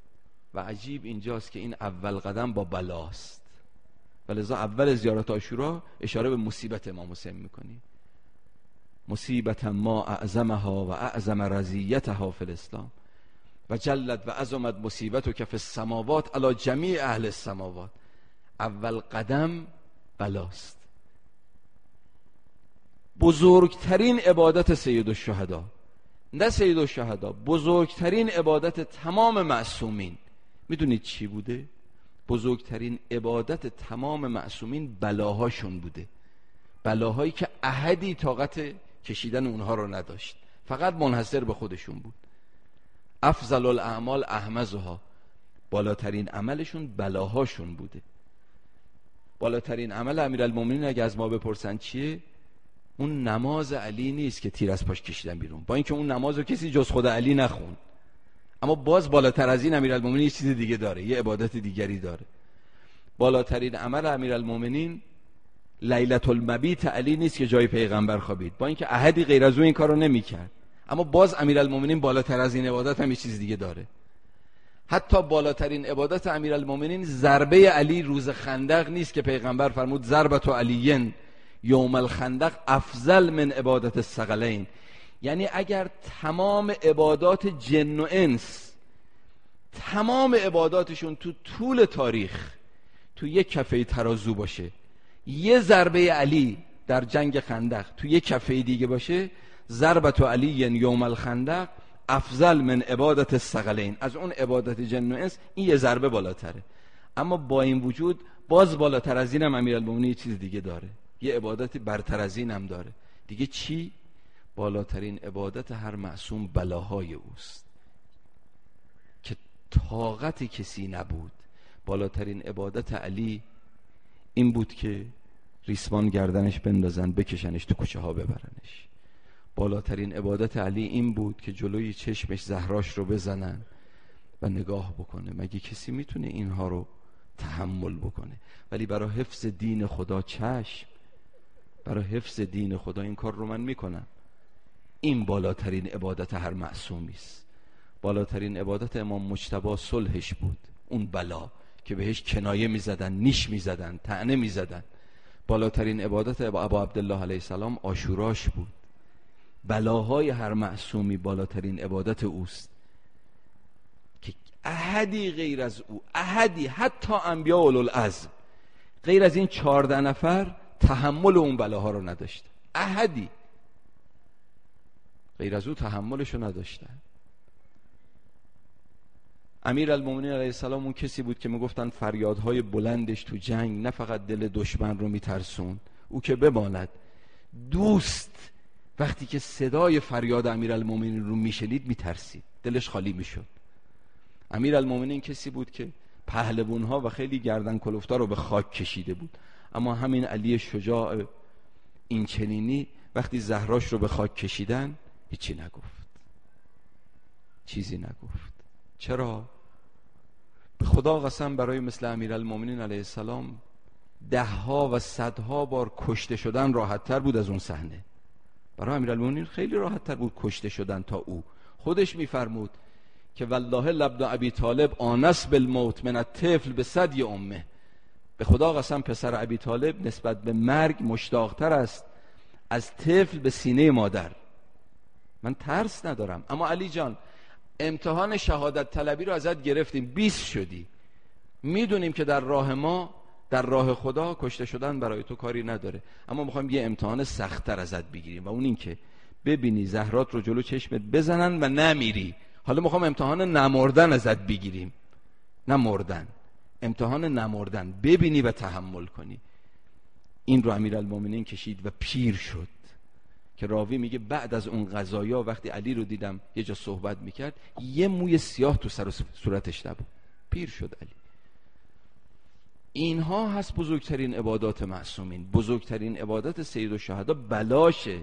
و عجیب اینجاست که این اول قدم با بلاست، ولذا اول زیارت عاشورا اشاره به مصیبت امام حسین میکنی. مصیبت ما اعظمها و اعظم رضیتها فی الاسلام و جلت و عظمت مصیبت که فی السماوات علی جمیع اهل السماوات. اول قدم بلاست. بزرگترین عبادت سید الشهدا، نه سید الشهدا، بزرگترین عبادت تمام معصومین، میدونید چی بوده؟ بزرگترین عبادت تمام معصومین بلاهاشون بوده، بلاهایی که احدی طاقت کشیدن اونها رو نداشت، فقط منحصر به خودشون بود. افضل الاعمال احمزها، بالاترین عملشون بلاهاشون بوده. بالاترین عمل امیرالمومنین اگه از ما بپرسن چیه، اون نماز علی نیست که تیر از پاش کشیدن بیرون، با اینکه اون نماز رو کسی جز خود علی نخون، اما باز بالاتر از این امیرالمومنین یه چیز دیگه داره، یه عبادت دیگری داره. بالاترین عمل امیرالمومنین لیلة المبیت علی نیست که جای پیغمبر خوابید، با اینکه احدی غیر از او این کارو نمیکرد، اما باز امیرالمومنین بالاتر از این عبادت هم یه چیز دیگه داره. حتی بالاترین عبادت امیرالمومنین ضربه علی روز خندق نیست که پیغمبر فرمود ضربت علی یوم الخندق افضل من عبادت الثقلین. یعنی اگر تمام عبادات جن و انس، تمام عباداتشون تو طول تاریخ تو یک کفه ترازو باشه، یه ضربه علی در جنگ خندق تو یک کفه دیگه باشه، ضربت علی یوم الخندق افضل من عبادت الثقلین، از اون عبادت جن و انس این یه ضربه بالاتره. اما با این وجود باز بالاتر از این هم امیرالمومنین یه چیز دیگه داره، یه عبادتی برتر از این هم داره. دیگه چی؟ بالاترین عبادت هر معصوم بلاهای اوست که طاقت کسی نبود. بالاترین عبادت علی این بود که ریسمان گردنش بندازن بکشنش تو کوچه ها ببرنش. بالاترین عبادت علی این بود که جلوی چشمش زهراش رو بزنن و نگاه بکنه. مگه کسی میتونه اینها رو تحمل بکنه؟ ولی برای حفظ دین خدا چشم، برای حفظ دین خدا این کار رو من میکنم. این بالاترین عبادت هر معصومی است. بالاترین عبادت امام مجتبی صلحش بود، اون بلا که بهش کنایه میزدن، نیش میزدن، طعنه میزدن. بالاترین عبادت ابا عبدالله علیه السلام عاشوراش بود. بلاهای هر معصومی بالاترین عبادت اوست که احدی غیر از او، احدی حتی انبیاء اولوالعزم غیر از این چهارده نفر تحمل اون بلاها رو نداشت. احدی غیر از او تحملشو نداشتن. امیرالمومنین علیه السلام اون کسی بود که میگفتن فریادهای بلندش تو جنگ نه فقط دل دشمن رو میترسون، او که بماند دوست وقتی که صدای فریاد امیرالمومنین رو میشنید میترسید، دلش خالی میشد. امیرالمومنین کسی بود که پهلوانها و خیلی گردن کلفتا رو به خاک کشیده بود، اما همین علی شجاع این چنینی وقتی زهراش رو به خاک کشیدن هیچی نگفت، چیزی نگفت. چرا؟ به خدا قسم برای مثل امیرالمومنین علیه السلام ده ها و صدها بار کشته شدن راحت تر بود از اون صحنه. برای امیرالمومنین خیلی راحت تر بود کشته شدن تا او. خودش میفرمود که والله لابن ابی طالب آنس بالموت من الطفل بثدی امه. به خدا قسم پسر ابی طالب نسبت به مرگ مشتاقتر است از طفل به سینه مادر. من ترس ندارم، اما علی جان امتحان شهادت طلبی رو ازت گرفتیم، بیست شدی، میدونیم که در راه ما، در راه خدا کشته شدن برای تو کاری نداره، اما میخوایم یه امتحان سخت‌تر ازت بگیریم و اون این که ببینی زهرات رو جلو چشمت بزنن و نمیری. حالا میخوام امتحان نمردن ازت بگیریم، نمردن، امتحان نمردن، ببینی و تحمل کنی. این رو امیرالمومنین کشید و پیر شد که راوی میگه بعد از اون قضایا وقتی علی رو دیدم یه جا صحبت میکرد یه موی سیاه تو سر و صورتش نبود، پیر شد علی. اینها هست بزرگترین عبادات معصومین. بزرگترین عبادت سید الشهدا بلاشه،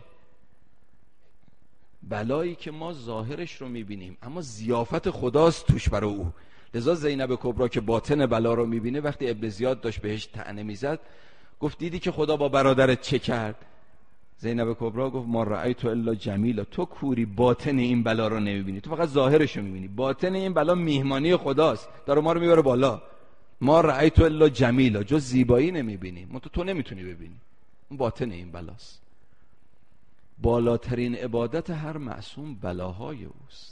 بلایی که ما ظاهرش رو میبینیم اما ضیافت خداست توش برای او. لذا زینب کبرا که باطن بلا رو میبینه وقتی ابن زیاد داشت بهش طعنه میزد گفت دیدی که خدا با برادرت چه کرد؟ زینب کبرا گفت ما رأیت الا جمیلا، تو کوری باطن این بلا رو نمیبینی، تو فقط ظاهرش رو میبینی. باطن این بلا میهمانی خداست، داره ما رو میبره بالا. ما رأیت الا جمیلا، جز زیبایی نمیبینی، ما تو تو نمیتونی ببینی، اون باطن این بلاست. بالاترین عبادت هر معصوم بلاهای اوست.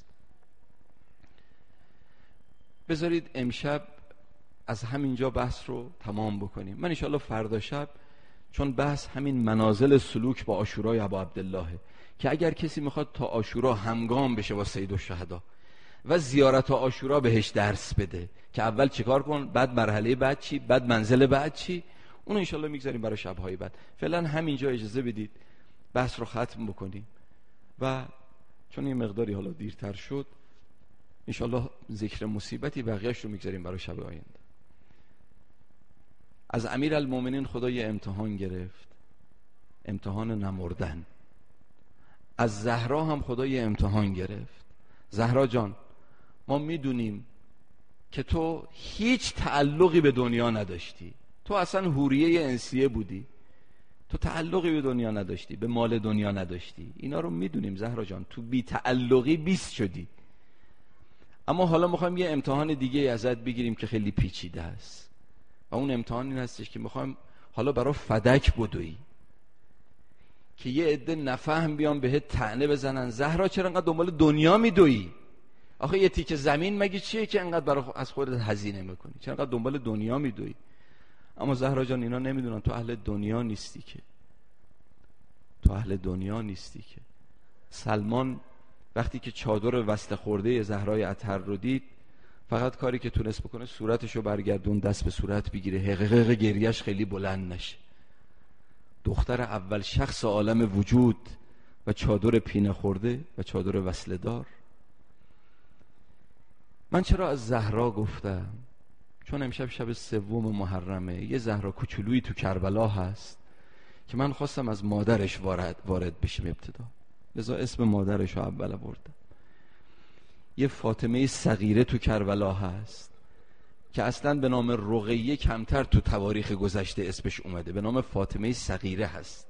بذارید امشب از همینجا بحث رو تمام بکنیم. من انشاءالله فردا شب، چون بحث همین منازل سلوک با عاشورای ابا عبدالله که اگر کسی میخواد تا عاشورا همگام بشه با سید الشهدا و زیارت عاشورا بهش درس بده که اول چیکار کن، بعد مرحله بعد چی، بعد منزل بعد چی، اون انشاءالله میگذاریم برای شبهای بعد. فعلا همینجا اجازه بدید بحث رو ختم بکنیم و چون این مقداری حالا دیرتر شد انشاءالله ذکر مصیبتی بقیهش رو میگذاریم برای شب آینده. از امیرالمومنین خدا یه امتحان گرفت، امتحان نمردن. از زهرا هم خدا یه امتحان گرفت. زهرا جان، ما میدونیم که تو هیچ تعلقی به دنیا نداشتی، تو اصلا حوریه انسیه بودی، تو تعلقی به دنیا نداشتی، به مال دنیا نداشتی، اینا رو میدونیم زهرا جان، تو بی تعلقی بیست شدی. اما حالا میخوایم یه امتحان دیگه ازت بگیریم که خیلی پیچیده است و اون امتحان این هستش که میخوایم حالا برای فدک بدوی که یه عده نفهم بیان بهت طعنه بزنن، زهرا چرا انقدر دنبال دنیا میدوی؟ آخه یه تیکه زمین مگه چیه که انقدر برای از خودت هزینه میکنی؟ چرا انقدر دنبال دنیا میدوی؟ اما زهرا جان اینا نمیدونن تو اهل دنیا نیستی، که تو اهل دنیا نیستی. که سلمان وقتی که چادر وصله خورده زهرای اطهر رو دید، فقط کاری که تونست بکنه صورتشو برگردون، دست به صورت بگیره، حقیقه گریهش خیلی بلند نشه. دختر اول شخص عالم وجود و چادر پینه خورده و چادر وصله دار. من چرا از زهرا گفتم؟ چون امشب شب سوم محرمه، یه زهرا کوچولویی تو کربلا هست که من خواستم از مادرش وارد وارد بشیم ابتدا، لذا اسم مادرش رو اول آوردم. یه فاطمه صغیره تو کربلا هست که اصلا به نام رقیه کمتر تو تواریخ گذشته اسمش اومده، به نام فاطمه صغیره هست.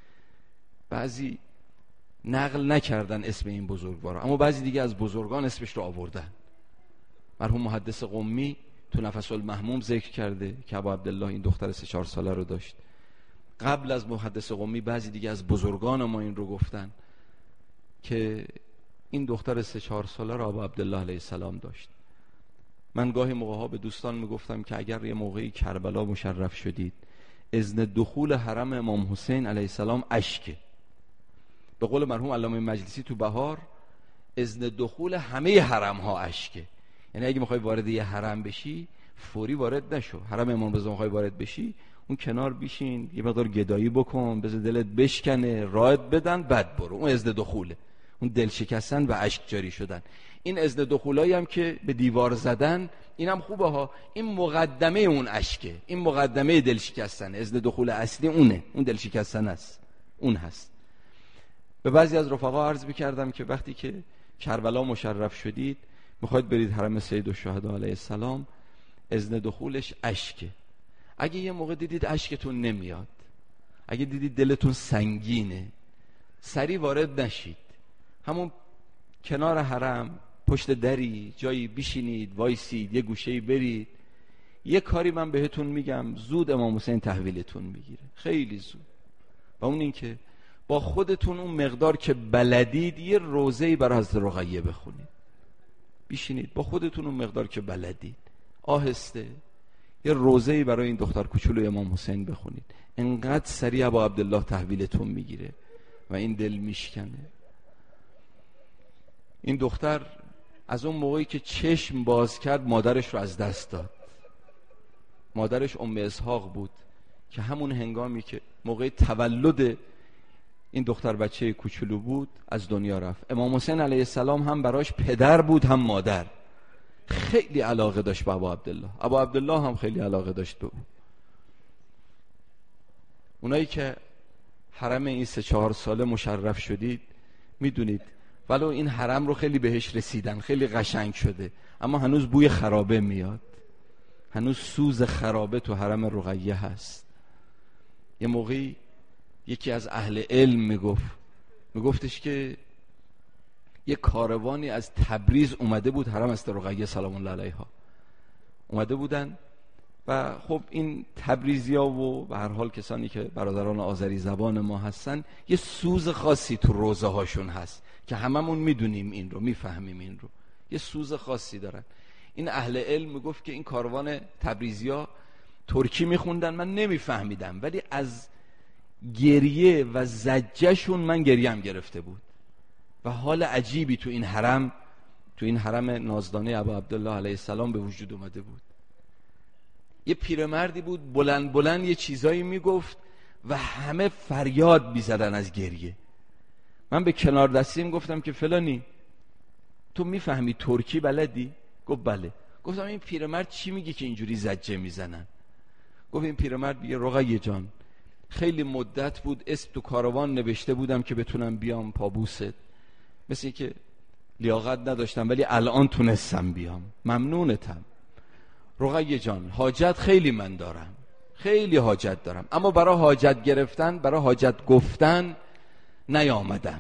بعضی نقل نکردن اسم این بزرگوار، اما بعضی دیگه از بزرگان اسمش رو آوردن. مرحوم محدث قمی تو نفس المحموم ذکر کرده که ابا عبدالله این دختر سه چهار ساله رو داشت. قبل از محدث قمی بعضی دیگه از بزرگان ما این رو گفتن که این دختر سه چهار ساله رو ابا عبدالله علیه السلام داشت. من گاهی موقعها به دوستان میگفتم که اگر یه موقعی کربلا مشرف شدید، اذن دخول حرم امام حسین علیه السلام اشکه. به قول مرحوم علامه مجلسی تو بهار، اذن دخول همه حرم ها اشکه. یعنی اگه میخوای وارد یه حرم بشی فوری وارد نشو. حرم امام رضا میخوای وارد بشی، اون کنار بشین، یه مقدار گدایی بکن، بذار دلت بشکنه، راحت بدن، بعد برو. اون اذن دخوله، اون دل شکستن و اشک جاری شدن. این اذن دخولایی هم که به دیوار زدن، اینم خوبه ها، این مقدمه اون اشکه، این مقدمه دل شکستن. اذن دخول اصلی اونه، اون دل شکستن است، اون هست. به بعضی از رفقا عرض می‌کردم که وقتی که کربلا مشرف شدید، میخواید برید حرم سید الشهدا علیه السلام، اذن دخولش اشکه. اگه یه موقع دیدید اشکتون نمیاد، اگه دیدید دلتون سنگینه، سری وارد نشید، همون کنار حرم پشت دری جایی بشینید، وایسید، یه گوشه‌ای برید. یه کاری من بهتون میگم، زود امام حسین تحویلتون میگیره، خیلی زود. و اون این که با خودتون اون مقدار که بلدید یه روزه‌ای برای حضرت رقیه بخونید، بشینید با خودتون اون مقدار که بلدید، آهسته یه روزه‌ای برای این دختر کوچولو امام حسین بخونید. انقدر سریع ابا عبدالله تحویلتون میگیره و این دل میشکنه. این دختر از اون موقعی که چشم باز کرد مادرش رو از دست داد. مادرش ام اسحاق بود که همون هنگامی که موقع تولد این دختر بچه کوچولو بود از دنیا رفت. امام حسین علیه السلام هم براش پدر بود هم مادر. خیلی علاقه داشت به ابا عبدالله، ابا عبدالله هم خیلی علاقه داشت به او. اونایی که حرم این سه چهار ساله مشرف شدید میدونید ولو این حرم رو خیلی بهش رسیدن، خیلی قشنگ شده، اما هنوز بوی خرابه میاد، هنوز سوز خرابه تو حرم رقیه هست. یه موقعی یکی از اهل علم میگفت میگفتش که یک کاروانی از تبریز اومده بود حرم است رقیه سلام الله علیها اومده بودن و خب این تبریزیا و به هر حال کسانی که برادران آذری زبان ما هستن یه سوز خاصی تو روزه هاشون هست که هممون میدونیم این رو، میفهمیم این رو، یه سوز خاصی دارن. این اهل علم میگفت که این کاروان تبریزیا ترکی میخوندن، من نمیفهمیدم، ولی از گریه و زجهشون من گریم گرفته بود و حال عجیبی تو این حرم تو این حرم نازدانه ابا عبدالله علیه السلام به وجود اومده بود. یه پیرمردی بود بلند بلند یه چیزایی میگفت و همه فریاد میزدن از گریه. من به کنار دستیم گفتم که فلانی تو میفهمی ترکی بلدی؟ گفت بله. گفتم این پیرمرد چی میگه که اینجوری زجه میزنن؟ گفت این پیرمرد میگه رقیه جان خیلی مدت بود اسم تو کاروان نوشته بودم که بتونم بیام پابوست، مثل که لیاقت نداشتم ولی الان تونستم بیام، ممنونتم رقیه جان، حاجت خیلی من دارم، خیلی حاجت دارم، اما برای حاجت گرفتن برای حاجت گفتن نیامدم،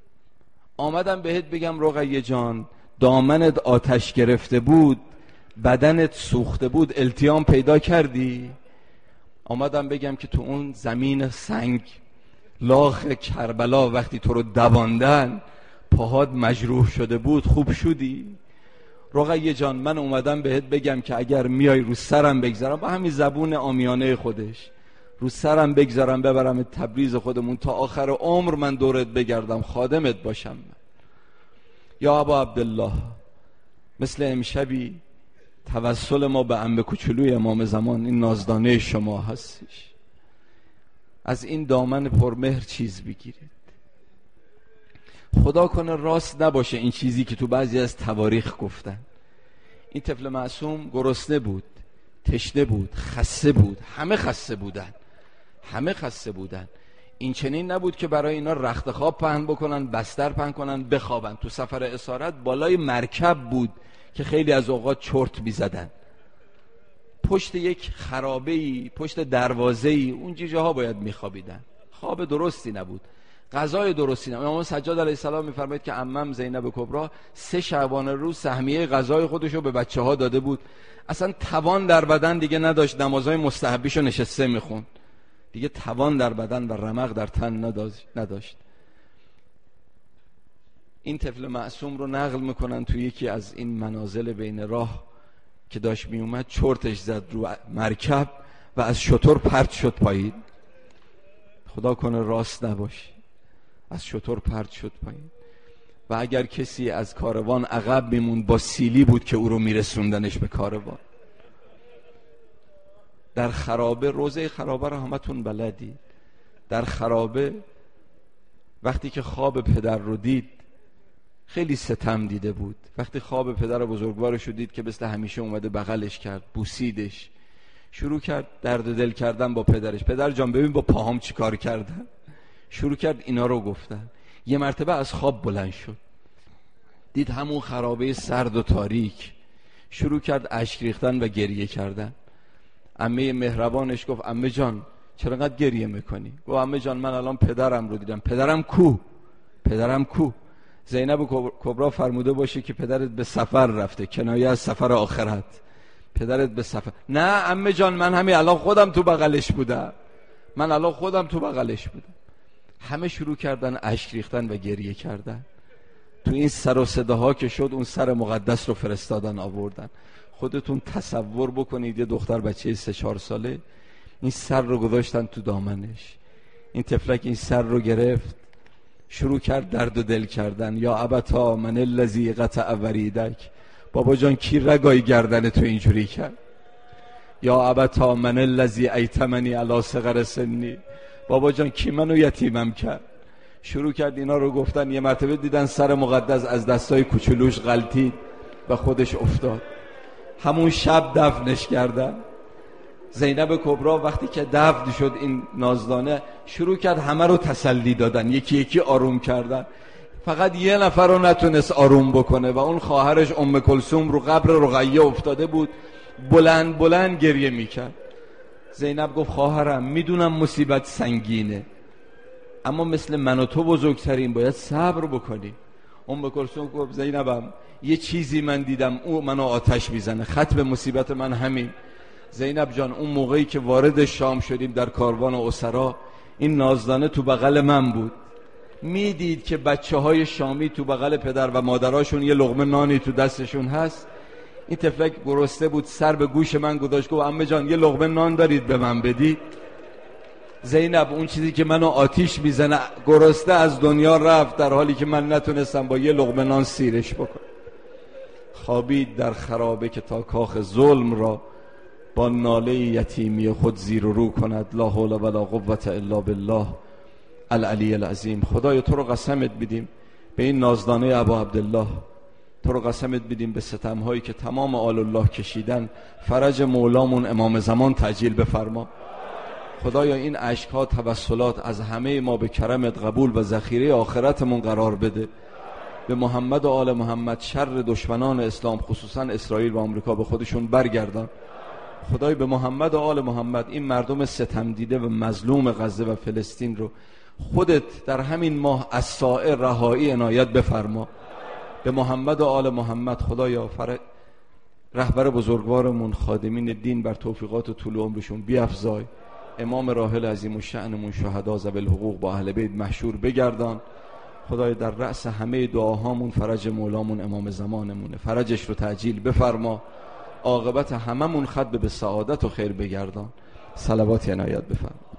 آمدم بهت بگم رقیه جان دامنت آتش گرفته بود، بدنت سوخته بود، التیام پیدا کردی؟ آمدم بگم که تو اون زمین سنگ لاخ کربلا وقتی تو رو دواندن پاهات مجروح شده بود خوب شدی؟ رقیه جان من اومدم بهت بگم که اگر میای رو سرم بگذارم، با همین زبون عامیانه خودش، رو سرم بگذارم ببرم تبریز خودمون تا آخر عمر من دورت بگردم، خادمت باشم. یا ابا عبدالله مثل امشبی توسل ما به عمه کوچولوی امام زمان این نازدانه شما هستش، از این دامن پرمهر چیز بگیرید. خدا کنه راست نباشه این چیزی که تو بعضی از تواریخ گفتن. این طفل معصوم گرسنه بود، تشنه بود، خسته بود، همه خسته بودن همه خسته بودن این چنین نبود که برای اینا رخت خواب پهن بکنن، بستر پهن کنن، بخوابن. تو سفر اسارت بالای مرکب بود که خیلی از اوقات چرت می‌زدن، پشت یک خرابه‌ای، پشت دروازه‌ای، اون جاها باید میخوابیدن. خواب درستی نبود، غذای درستی نبود. امام سجاد علیه السلام میفرماید که عمم زینب کبرا سه شبانه روز سهمیه غذای خودشو به بچه‌ها داده بود، اصلا توان در بدن دیگه نداشت، نمازهای مستحبیشو نشسته میخوند، دیگه توان در بدن و رمق در تن نداشت. این طفل معصوم رو نقل میکنن توی یکی از این منازل بین راه که داشت میومد چرتش زد رو مرکب و از شتر پرت شد پایین. خدا کنه راست نباشه، از شتر پرت شد پایین. و اگر کسی از کاروان عقب میموند با سیلی بود که او رو میرسوندنش به کاروان. در خرابه، روزه خرابه رو همتون بلدید، در خرابه وقتی که خواب پدر رو دید خیلی ستم دیده بود. وقتی خواب پدر بزرگوارش رو دید که مثل همیشه اومده بغلش کرد، بوسیدش، شروع کرد درد دل کردن با پدرش. پدر جان ببین با پاهام چی کار کردن، شروع کرد اینا رو گفتن. یه مرتبه از خواب بلند شد، دید همون خرابه سرد و تاریک، شروع کرد اشک ریختن و گریه کردن. عمه مهربانش گفت عمه جان چرا انقدر گریه میکنی؟ گفت عمه جان من الان پدرم رو دیدم. پدرم کو؟ پدرم کو؟ زینب کبرا فرموده باشه که پدرت به سفر رفته، کنایه از سفر آخرت. پدرت به سفر؟ نه عمه جان من همین الان خودم تو بغلش بودم، من الان خودم تو بغلش بودم. همه شروع کردن اشک ریختن و گریه کردن. تو این سر و صداها که شد اون سر مقدس رو فرستادن آوردن. خودتون تصور بکنید یه دختر بچه سه چهار ساله این سر رو گذاشتن تو دامنش، این تفلک این سر رو گرفت، شروع کرد درد و دل کردن. یا ابتا من الذی قطع وریدک، بابا جان کی رگای گردن تو اینجوری کرد؟ یا ابتا من الذی ایتمنی علی صغر سنی، بابا جان کی منو یتیمم کرد؟ شروع کرد اینا رو گفتن. یه مرتبه دیدن سر مقدس از دستای کوچولوش غلطید و خودش افتاد. همون شب دفنش کردن. زینب کبرا وقتی که دفن شد این نازدانه شروع کرد همه رو تسلی دادن، یکی یکی آروم کردن. فقط یه نفر رو نتونست آروم بکنه و اون خواهرش ام کلثوم رو قبر رقیه افتاده بود، بلند بلند گریه میکرد. زینب گفت خواهرم میدونم مصیبت سنگینه اما مثل من و تو بزرگترین باید صبر بکنیم. ام کلثوم گفت زینبم یه چیزی من دیدم او منو آتش میزنه، ختم مصیبت من همین. زینب جان اون موقعی که وارد شام شدیم در کاروان اسرا، این نازدانه تو بغل من بود، میدید که بچه های شامی تو بغل پدر و مادراشون یه لقمه نانی تو دستشون هست. این تفلک گرسنه بود، سر به گوش من گذاشت گفت عمه جان یه لقمه نان دارید به من بدید؟ زینب اون چیزی که منو آتیش میزنه گرسنه از دنیا رفت، در حالی که من نتونستم با یه لقمه نان سیرش بکنم. خوابید در خرابه که تا کاخ ظلم را با ناله یتیمی خود زیر و رو کند. لا حول ولا قوة الا بالله العلی العظیم. خدای تو رو قسمت بدیم به این نازدانه ابا عبدالله، تو رو قسمت بدیم به ستمهایی که تمام آل الله کشیدن. فرج مولامون امام زمان تعجیل بفرما. خدایا این اشک‌ها توسلات از همه ما به کرمت قبول و ذخیره آخرتمون قرار بده. به محمد و آل محمد شر دشمنان اسلام خصوصا اسرائیل و آمریکا به خودشون برگردان. خدای به محمد و آل محمد این مردم ستم دیده و مظلوم غزه و فلسطین رو خودت در همین ماه از سائر رهایی عنایت بفرما. به محمد و آل محمد خدایا فر... رهبر بزرگوارمون خادمین دین بر توفیقات و طول عمرشون بیفزای. امام راحل عظیم الشأنمون شهدا ذوی الحقوق با اهل بیت محشور بگردان. خدای در رأس همه دعاهامون فرج مولامون امام زمانمونه، فرجش رو تعجیل بفرما. عاقبت هممون ختم به سعادت و خیر بگردان. صلوات عنایت بفرما.